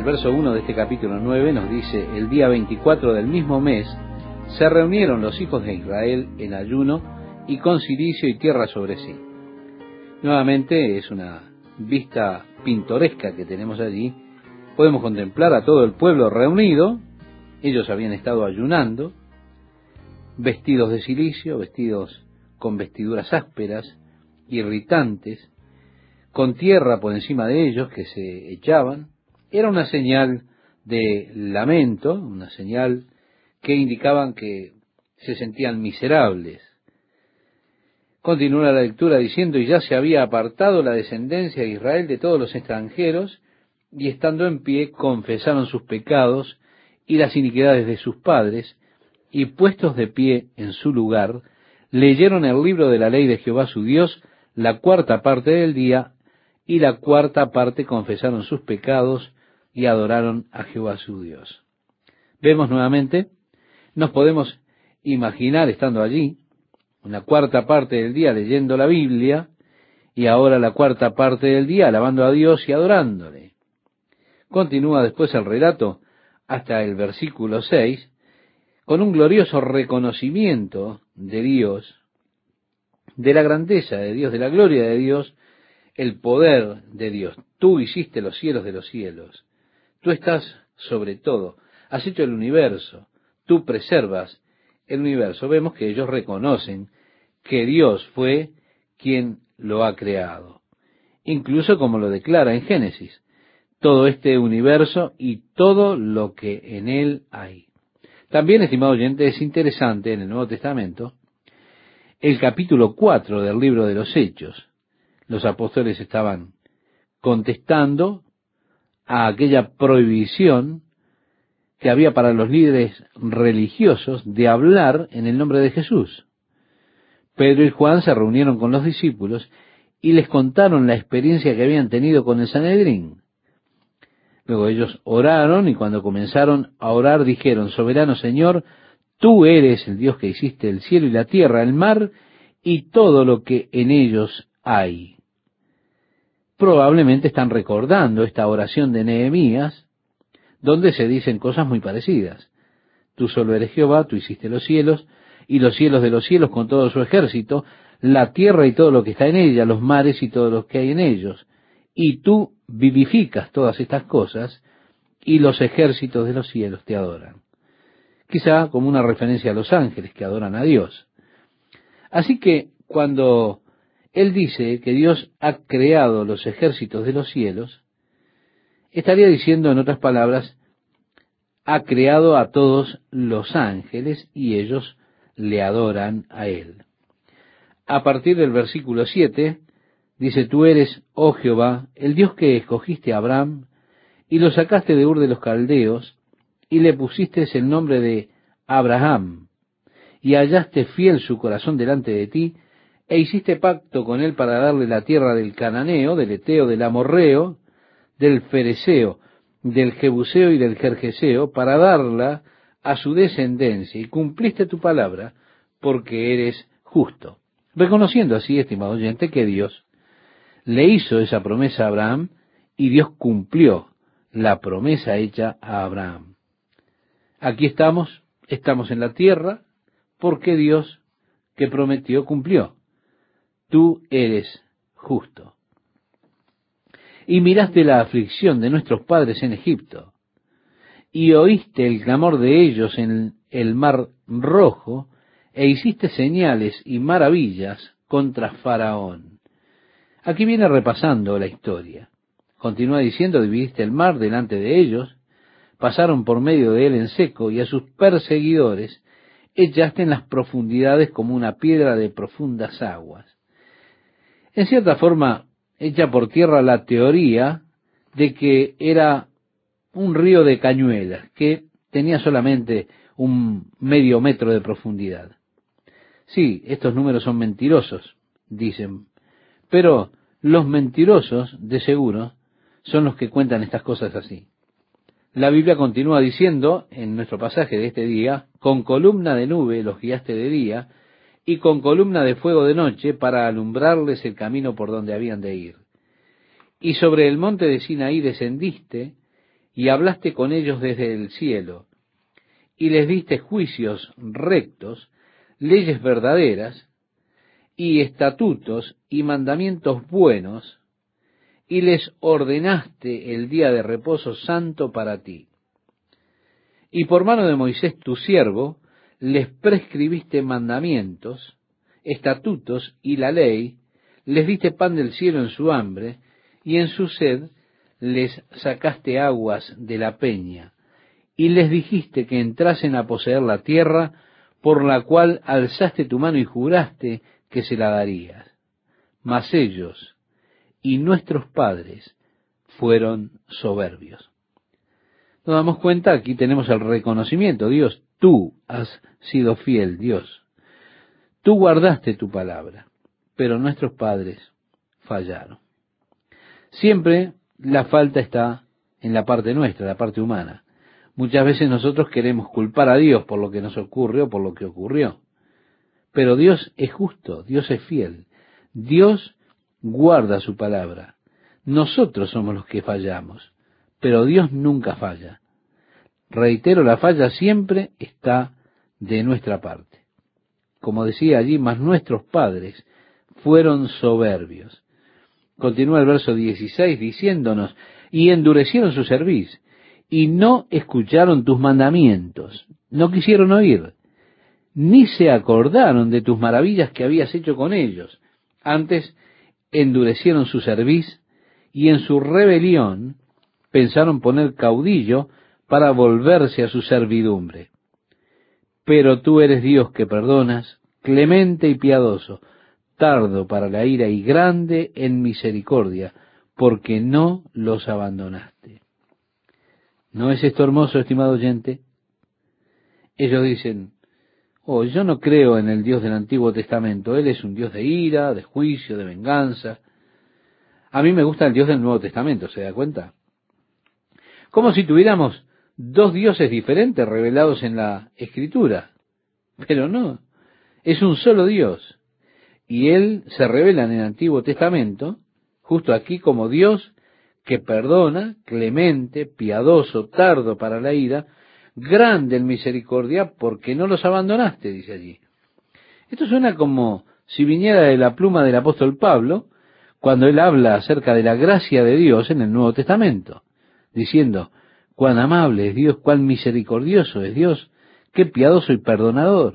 verso 1 de este capítulo 9 nos dice: el día 24 del mismo mes se reunieron los hijos de Israel en ayuno y con cilicio y tierra sobre sí. Nuevamente es una vista pintoresca que tenemos allí. Podemos contemplar a todo el pueblo reunido. Ellos habían estado ayunando, vestidos de cilicio, vestidos con vestiduras ásperas, irritantes, con tierra por encima de ellos que se echaban. Era una señal de lamento, una señal que indicaban que se sentían miserables. Continúa la lectura diciendo: y ya se había apartado la descendencia de Israel de todos los extranjeros, y estando en pie confesaron sus pecados y las iniquidades de sus padres, y puestos de pie en su lugar, leyeron el libro de la ley de Jehová su Dios la cuarta parte del día, y la cuarta parte confesaron sus pecados y adoraron a Jehová su Dios. Vemos nuevamente, nos podemos imaginar estando allí, una cuarta parte del día leyendo la Biblia, y ahora la cuarta parte del día alabando a Dios y adorándole. Continúa después el relato hasta el versículo 6, con un glorioso reconocimiento de Dios, de la grandeza de Dios, de la gloria de Dios, el poder de Dios. Tú hiciste los cielos de los cielos, tú estás sobre todo, has hecho el universo, tú preservas el universo. Vemos que ellos reconocen que Dios fue quien lo ha creado, incluso como lo declara en Génesis, todo este universo y todo lo que en él hay. También, estimado oyente, es interesante en el Nuevo Testamento el capítulo 4 del libro de los Hechos. Los apóstoles estaban contestando a aquella prohibición que había para los líderes religiosos de hablar en el nombre de Jesús. Pedro y Juan se reunieron con los discípulos y les contaron la experiencia que habían tenido con el Sanedrín. Luego ellos oraron, y cuando comenzaron a orar dijeron: soberano Señor, tú eres el Dios que hiciste el cielo y la tierra, el mar y todo lo que en ellos hay. Probablemente están recordando esta oración de Nehemías, donde se dicen cosas muy parecidas. Tú solo eres Jehová, tú hiciste los cielos y los cielos de los cielos con todo su ejército, la tierra y todo lo que está en ella, los mares y todo lo que hay en ellos. Y tú vivificas todas estas cosas, y los ejércitos de los cielos te adoran. Quizá como una referencia a los ángeles que adoran a Dios. Así que cuando él dice que Dios ha creado los ejércitos de los cielos, estaría diciendo, en otras palabras, ha creado a todos los ángeles y ellos le adoran a él. A partir del versículo 7, dice: tú eres, oh Jehová, el Dios que escogiste a Abraham y lo sacaste de Ur de los Caldeos y le pusiste el nombre de Abraham, y hallaste fiel su corazón delante de ti, e hiciste pacto con él para darle la tierra del Cananeo, del Eteo, del Amorreo, del Fereseo, del Jebuseo y del Gergeseo, para darla a su descendencia, y cumpliste tu palabra, porque eres justo. Reconociendo así, estimado oyente, que Dios le hizo esa promesa a Abraham, y Dios cumplió la promesa hecha a Abraham. Aquí estamos en la tierra, porque Dios que prometió cumplió. Tú eres justo. Y miraste la aflicción de nuestros padres en Egipto, y oíste el clamor de ellos en el mar rojo, e hiciste señales y maravillas contra Faraón. Aquí viene repasando la historia. Continúa diciendo: dividiste el mar delante de ellos, pasaron por medio de él en seco, y a sus perseguidores echaste en las profundidades como una piedra de profundas aguas. En cierta forma, echa por tierra la teoría de que era un río de cañuelas, que tenía solamente un medio metro de profundidad. Sí, estos números son mentirosos, dicen, pero los mentirosos, de seguro, son los que cuentan estas cosas así. La Biblia continúa diciendo, en nuestro pasaje de este día: con columna de nube los guiaste de día, y con columna de fuego de noche, para alumbrarles el camino por donde habían de ir. Y sobre el monte de Sinaí descendiste, y hablaste con ellos desde el cielo, y les diste juicios rectos, leyes verdaderas, y estatutos y mandamientos buenos, y les ordenaste el día de reposo santo para ti. Y por mano de Moisés tu siervo, les prescribiste mandamientos, estatutos y la ley, les diste pan del cielo en su hambre, y en su sed les sacaste aguas de la peña, y les dijiste que entrasen a poseer la tierra, por la cual alzaste tu mano y juraste que se la darías. Mas ellos y nuestros padres fueron soberbios. Nos damos cuenta, aquí tenemos el reconocimiento. Dios, tú has sido fiel, Dios. Tú guardaste tu palabra, pero nuestros padres fallaron. Siempre la falta está en la parte nuestra, la parte humana. Muchas veces nosotros queremos culpar a Dios por lo que nos ocurre o por lo que ocurrió. Pero Dios es justo, Dios es fiel. Dios guarda su palabra. Nosotros somos los que fallamos, pero Dios nunca falla. Reitero, la falla siempre está de nuestra parte. Como decía allí, mas nuestros padres fueron soberbios. Continúa el verso 16 diciéndonos, y endurecieron su cerviz, y no escucharon tus mandamientos, no quisieron oír, ni se acordaron de tus maravillas que habías hecho con ellos. Antes endurecieron su cerviz, y en su rebelión pensaron poner caudillo para volverse a su servidumbre. Pero tú eres Dios que perdonas, clemente y piadoso, tardo para la ira y grande en misericordia, porque no los abandonaste. ¿No es esto hermoso, estimado oyente? Ellos dicen, oh, yo no creo en el Dios del Antiguo Testamento, Él es un Dios de ira, de juicio, de venganza. A mí me gusta el Dios del Nuevo Testamento, ¿se da cuenta? Como si tuviéramos dos dioses diferentes revelados en la Escritura. Pero no, es un solo Dios. Y Él se revela en el Antiguo Testamento, justo aquí como Dios que perdona, clemente, piadoso, tardo para la ira, grande en misericordia, porque no los abandonaste, dice allí. Esto suena como si viniera de la pluma del apóstol Pablo, cuando él habla acerca de la gracia de Dios en el Nuevo Testamento, diciendo, cuán amable es Dios, cuán misericordioso es Dios, qué piadoso y perdonador.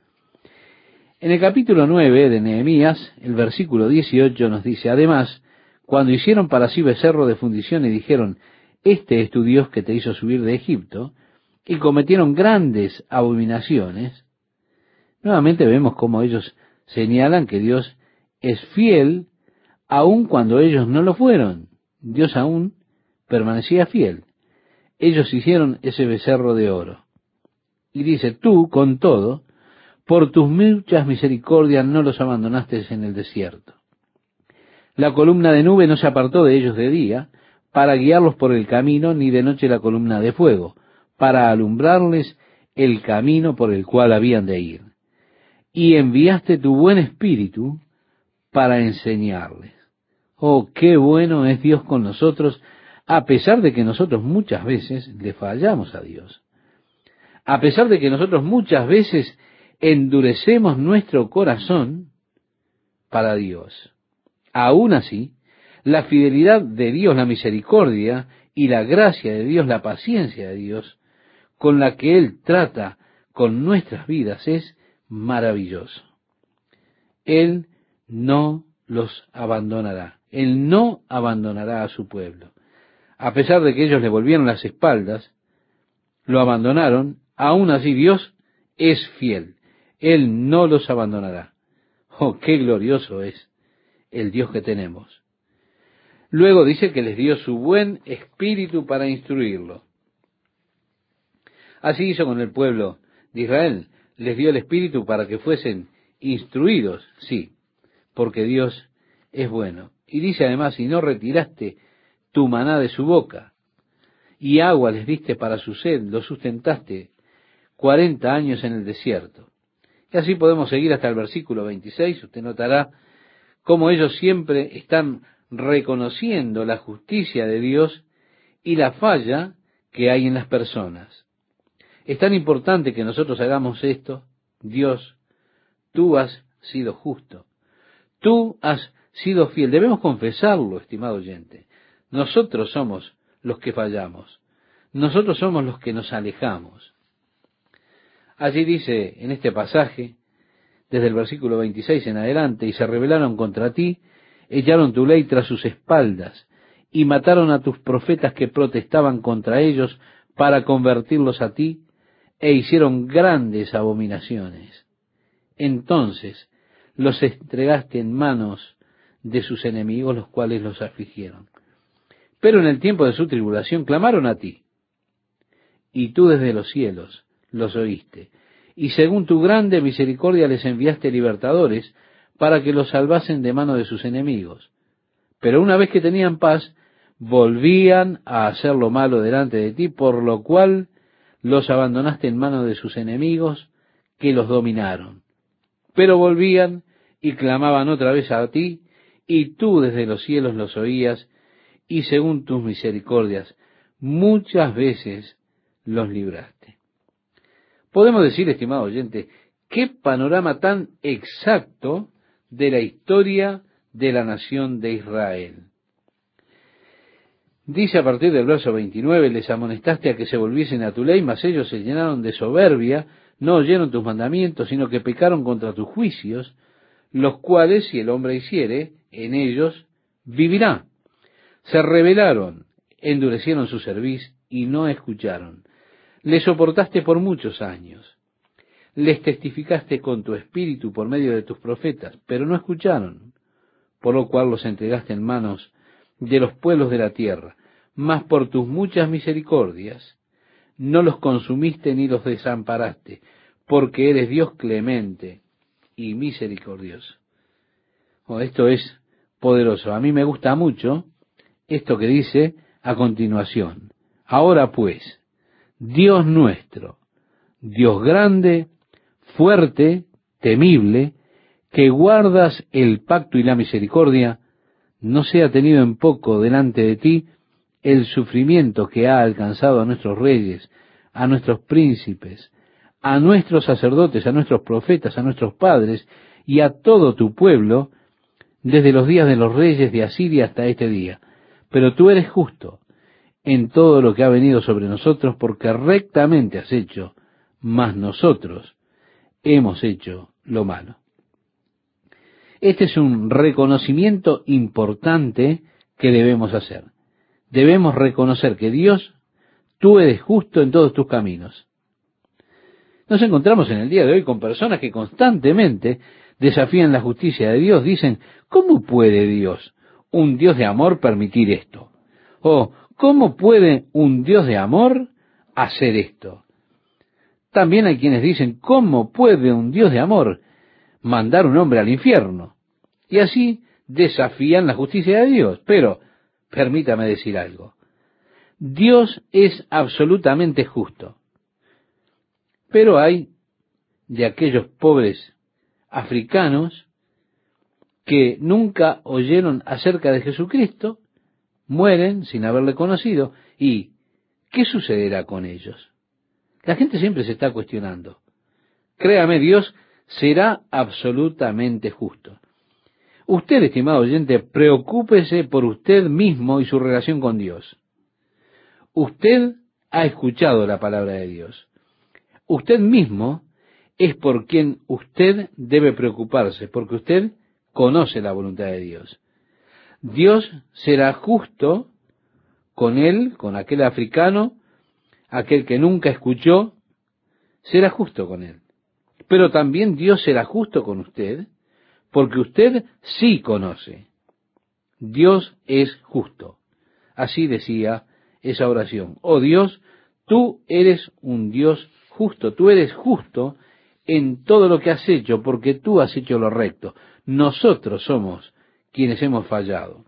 En el capítulo 9 de Nehemías, el versículo 18 nos dice, además, cuando hicieron para sí becerro de fundición y dijeron, este es tu Dios que te hizo subir de Egipto, y cometieron grandes abominaciones, nuevamente vemos cómo ellos señalan que Dios es fiel aun cuando ellos no lo fueron. Dios aún permanecía fiel. Ellos hicieron ese becerro de oro. Y dice, tú, con todo, por tus muchas misericordias no los abandonaste en el desierto. La columna de nube no se apartó de ellos de día, para guiarlos por el camino, ni de noche la columna de fuego, para alumbrarles el camino por el cual habían de ir. Y enviaste tu buen espíritu para enseñarles. Oh, qué bueno es Dios con nosotros, a pesar de que nosotros muchas veces le fallamos a Dios. A pesar de que nosotros muchas veces endurecemos nuestro corazón para Dios. Aún así, la fidelidad de Dios, la misericordia y la gracia de Dios, la paciencia de Dios, con la que Él trata con nuestras vidas es maravilloso. Él no los abandonará. Él no abandonará a su pueblo. A pesar de que ellos le volvieron las espaldas, lo abandonaron, aún así Dios es fiel. Él no los abandonará. Oh, qué glorioso es el Dios que tenemos. Luego dice que les dio su buen espíritu para instruirlo. Así hizo con el pueblo de Israel. Les dio el espíritu para que fuesen instruidos, sí, porque Dios es bueno. Y dice además, y no retiraste tu maná de su boca, y agua les diste para su sed, lo sustentaste 40 años en el desierto. Y así podemos seguir hasta el versículo 26. Usted notará cómo ellos siempre están reconociendo la justicia de Dios y la falla que hay en las personas. Es tan importante que nosotros hagamos esto. Dios, tú has sido justo. Tú has sido fiel. Debemos confesarlo, estimado oyente. Nosotros somos los que fallamos. Nosotros somos los que nos alejamos. Allí dice en este pasaje, desde el versículo 26 en adelante, y se rebelaron contra ti, echaron tu ley tras sus espaldas, y mataron a tus profetas que protestaban contra ellos para convertirlos a ti, e hicieron grandes abominaciones. Entonces los entregaste en manos de sus enemigos, los cuales los afligieron. Pero en el tiempo de su tribulación clamaron a ti, y tú desde los cielos los oíste, y según tu grande misericordia les enviaste libertadores para que los salvasen de mano de sus enemigos. Pero una vez que tenían paz, volvían a hacer lo malo delante de ti, por lo cual los abandonaste en manos de sus enemigos, que los dominaron. Pero volvían y clamaban otra vez a ti, y tú desde los cielos los oías, y según tus misericordias muchas veces los libraste. Podemos decir, estimado oyente, qué panorama tan exacto de la historia de la nación de Israel. Dice a partir del verso 29, les amonestaste a que se volviesen a tu ley, mas ellos se llenaron de soberbia, no oyeron tus mandamientos, sino que pecaron contra tus juicios, los cuales, si el hombre hiciere, en ellos vivirá. Se rebelaron, endurecieron su cerviz y no escucharon. Les soportaste por muchos años. Les testificaste con tu espíritu por medio de tus profetas, pero no escucharon, por lo cual los entregaste en manos de los pueblos de la tierra. Mas por tus muchas misericordias no los consumiste ni los desamparaste, porque eres Dios clemente y misericordioso. Esto es poderoso. A mí me gusta mucho esto que dice a continuación. Ahora pues, Dios nuestro, Dios grande, fuerte, temible, que guardas el pacto y la misericordia, no sea tenido en poco delante de ti el sufrimiento que ha alcanzado a nuestros reyes, a nuestros príncipes, a nuestros sacerdotes, a nuestros profetas, a nuestros padres y a todo tu pueblo, desde los días de los reyes de Asiria hasta este día. Pero tú eres justo en todo lo que ha venido sobre nosotros, porque rectamente has hecho, mas nosotros hemos hecho lo malo. Este es un reconocimiento importante que debemos hacer. Debemos reconocer que Dios, tú eres justo en todos tus caminos. Nos encontramos en el día de hoy con personas que constantemente desafían la justicia de Dios. Dicen, ¿cómo puede Dios, un Dios de amor, permitir esto? O, ¿cómo puede un Dios de amor hacer esto? También hay quienes dicen, ¿cómo puede un Dios de amor mandar un hombre al infierno? Y así desafían la justicia de Dios. Pero, permítame decir algo. Dios es absolutamente justo. Pero hay de aquellos pobres africanos que nunca oyeron acerca de Jesucristo, mueren sin haberle conocido. ¿Y qué sucederá con ellos? La gente siempre se está cuestionando. Créame, Dios será absolutamente justo. Usted, estimado oyente, preocúpese por usted mismo y su relación con Dios. Usted ha escuchado la palabra de Dios. Usted mismo es por quien usted debe preocuparse, porque usted conoce la voluntad de Dios. Dios será justo con él, con aquel africano, aquel que nunca escuchó, será justo con él. Pero también Dios será justo con usted, porque usted sí conoce. Dios es justo. Así decía esa oración. Oh Dios, tú eres un Dios justo. Tú eres justo en todo lo que has hecho, porque tú has hecho lo recto. Nosotros somos quienes hemos fallado.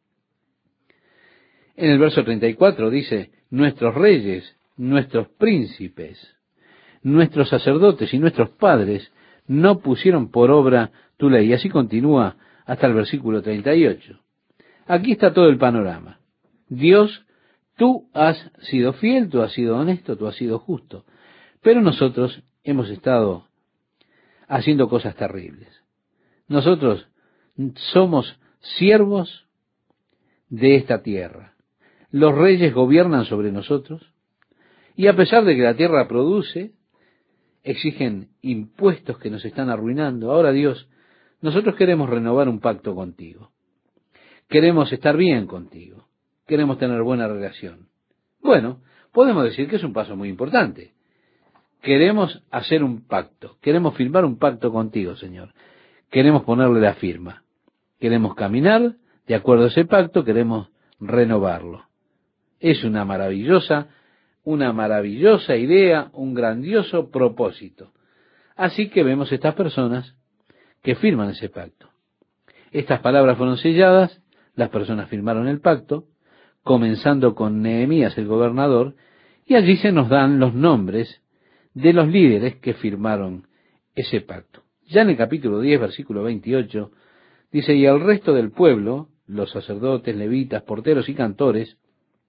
En el verso 34 dice, nuestros reyes, nuestros príncipes, nuestros sacerdotes y nuestros padres no pusieron por obra tu ley. Y así continúa hasta el versículo 38. Aquí está todo el panorama. Dios Tú has sido fiel, tú has sido honesto, tú has sido justo. Pero nosotros hemos estado haciendo cosas terribles. Nosotros somos siervos de esta tierra. Los reyes gobiernan sobre nosotros y a pesar de que la tierra produce, exigen impuestos que nos están arruinando. Ahora, Dios, nosotros queremos renovar un pacto contigo. Queremos estar bien contigo. Queremos tener buena relación. Bueno, podemos decir que es un paso muy importante. Queremos hacer un pacto. Queremos firmar un pacto contigo, Señor. Queremos ponerle la firma. Queremos caminar de acuerdo a ese pacto. Queremos renovarlo. Es una maravillosa idea, un grandioso propósito. Así que vemos estas personas que firman ese pacto. Estas palabras fueron selladas, las personas firmaron el pacto, comenzando con Nehemías el gobernador, y allí se nos dan los nombres de los líderes que firmaron ese pacto. Ya en el capítulo 10, versículo 28, dice, y el resto del pueblo, los sacerdotes, levitas, porteros y cantores,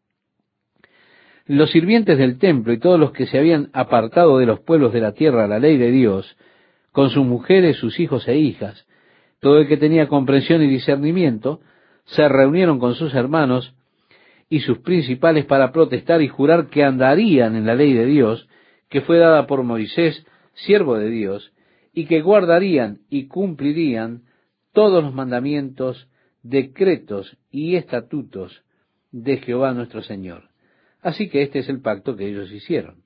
los sirvientes del templo y todos los que se habían apartado de los pueblos de la tierra a la ley de Dios, con sus mujeres, sus hijos e hijas, todo el que tenía comprensión y discernimiento, se reunieron con sus hermanos y sus principales para protestar y jurar que andarían en la ley de Dios, que fue dada por Moisés, siervo de Dios, y que guardarían y cumplirían todos los mandamientos, decretos y estatutos de Jehová nuestro Señor. Así que este es el pacto que ellos hicieron.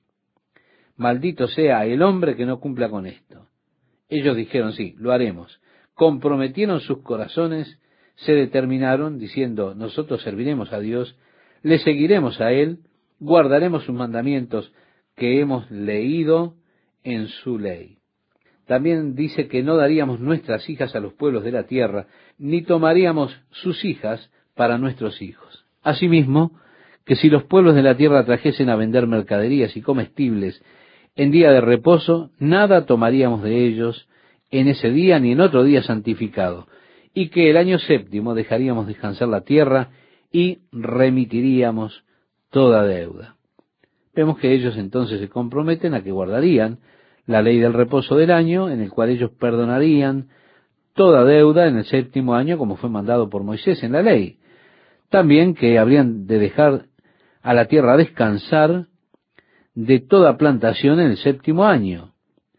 Maldito sea el hombre que no cumpla con esto. Ellos dijeron, sí, lo haremos. Comprometieron sus corazones, se determinaron, diciendo, nosotros serviremos a Dios, le seguiremos a Él, guardaremos sus mandamientos que hemos leído en su ley. También dice que no daríamos nuestras hijas a los pueblos de la tierra, ni tomaríamos sus hijas para nuestros hijos. Asimismo, que si los pueblos de la tierra trajesen a vender mercaderías y comestibles en día de reposo, nada tomaríamos de ellos en ese día ni en otro día santificado, y que el año séptimo dejaríamos descansar la tierra y remitiríamos toda deuda. Vemos que ellos entonces se comprometen a que guardarían la ley del reposo del año, en el cual ellos perdonarían toda deuda en el séptimo año, como fue mandado por Moisés en la ley. También que habrían de dejar a la tierra descansar de toda plantación en el séptimo año,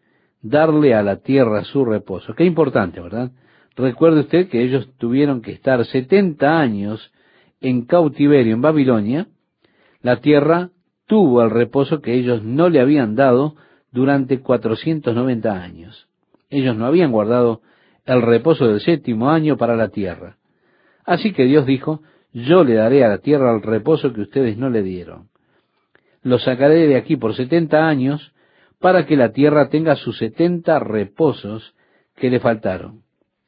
darle a la tierra su reposo. Qué importante, ¿verdad? Recuerde usted que ellos tuvieron que estar 70 años en cautiverio en Babilonia. La tierra tuvo el reposo que ellos no le habían dado durante 490 años. Ellos no habían guardado el reposo del séptimo año para la tierra. Así que Dios dijo, yo le daré a la tierra el reposo que ustedes no le dieron. Lo sacaré de aquí por 70 años para que la tierra tenga sus 70 reposos que le faltaron.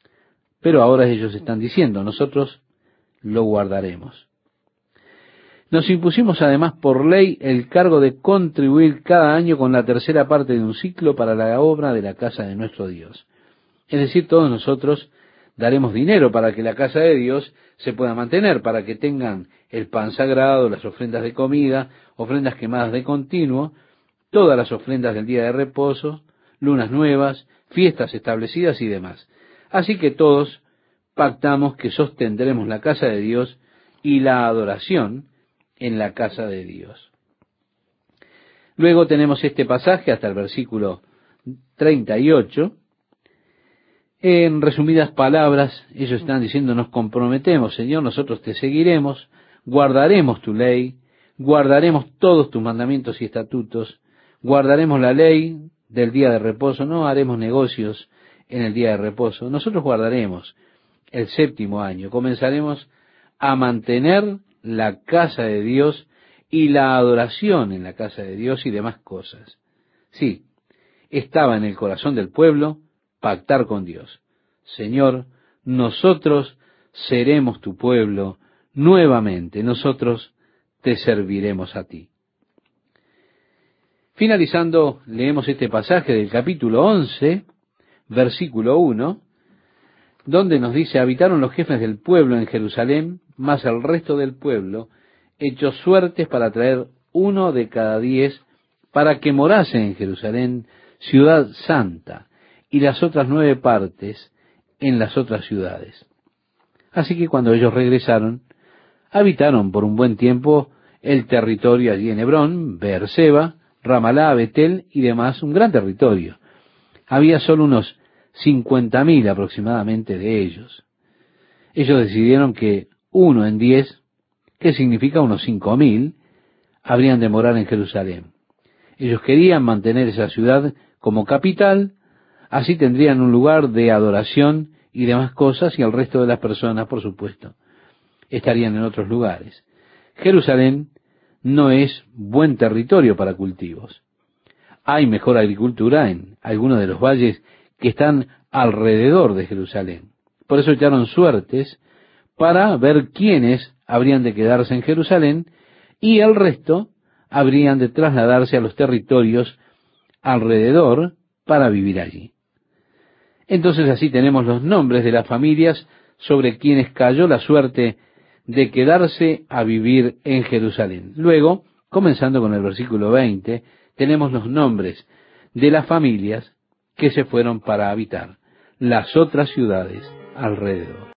Pero ahora ellos están diciendo, nosotros lo guardaremos. Nos impusimos además por ley el cargo de contribuir cada año con la tercera parte de un ciclo para la obra de la casa de nuestro Dios. Es decir, todos nosotros daremos dinero para que la casa de Dios se pueda mantener, para que tengan el pan sagrado, las ofrendas de comida, ofrendas quemadas de continuo, todas las ofrendas del día de reposo, lunas nuevas, fiestas establecidas y demás. Así que todos pactamos que sostendremos la casa de Dios y la adoración en la casa de Dios. Luego tenemos este pasaje hasta el versículo 38. En resumidas palabras, ellos están diciendo, nos comprometemos, Señor, nosotros te seguiremos, guardaremos tu ley, guardaremos todos tus mandamientos y estatutos, guardaremos la ley del día de reposo, no haremos negocios en el día de reposo, nosotros guardaremos el séptimo año, comenzaremos a mantener la casa de Dios y la adoración en la casa de Dios y demás cosas. Sí, estaba en el corazón del pueblo pactar con Dios. Señor, nosotros seremos tu pueblo nuevamente, nosotros te serviremos a ti. Finalizando, leemos este pasaje del capítulo 11, versículo 1, donde nos dice, habitaron los jefes del pueblo en Jerusalén, mas el resto del pueblo hecho suertes para traer 1 de cada 10 para que morase en Jerusalén, ciudad santa, y las otras 9 partes en las otras ciudades. Así que cuando ellos regresaron, habitaron por un buen tiempo el territorio allí en Hebrón, Beerseba, Ramalá, Betel y demás, un gran territorio. Había solo unos 50.000 aproximadamente de ellos. Ellos decidieron que 1 en 10, que significa unos 5.000, habrían de morar en Jerusalén. Ellos querían mantener esa ciudad como capital, así tendrían un lugar de adoración y demás cosas, y el resto de las personas, por supuesto, estarían en otros lugares. Jerusalén no es buen territorio para cultivos. Hay mejor agricultura en algunos de los valles que están alrededor de Jerusalén. Por eso echaron suertes para ver quiénes habrían de quedarse en Jerusalén y el resto habrían de trasladarse a los territorios alrededor para vivir allí. Entonces así tenemos los nombres de las familias sobre quienes cayó la suerte de quedarse a vivir en Jerusalén. Luego, comenzando con el versículo 20, tenemos los nombres de las familias que se fueron para habitar las otras ciudades alrededor.